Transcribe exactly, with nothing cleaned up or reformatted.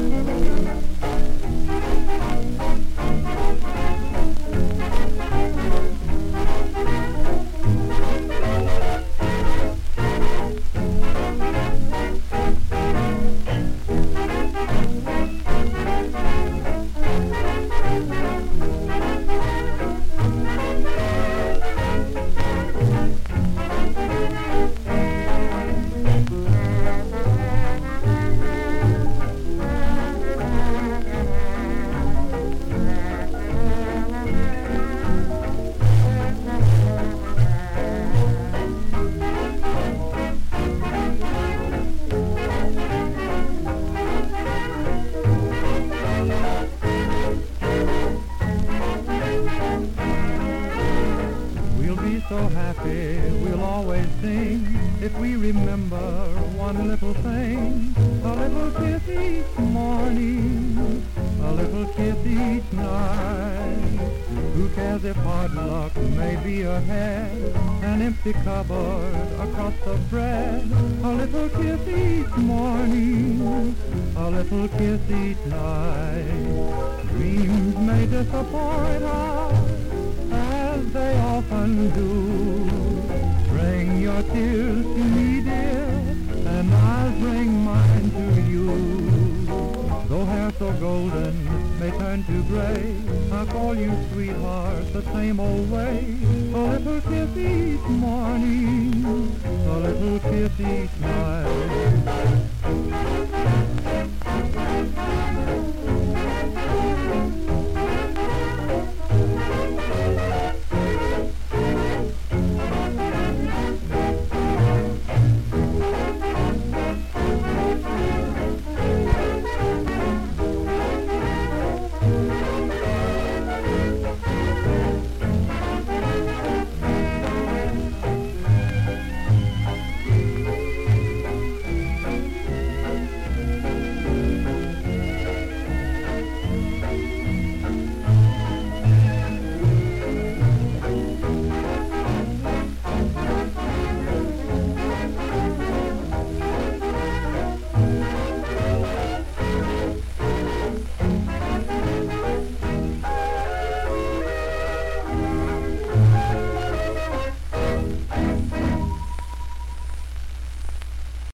So happy we'll always sing if we remember one little thing. A little kiss each morning, a little kiss each night. Who cares if hard luck may be ahead, an empty cupboard, a crust of bread. A little kiss each morning, a little kiss each night. Dreams may disappoint us, as they often do. Bring your tears to me, dear, and I'll bring mine to you. Though hair so golden may turn to gray, I'll call you sweetheart the same old way. A little kiss each morning, a little kiss each night.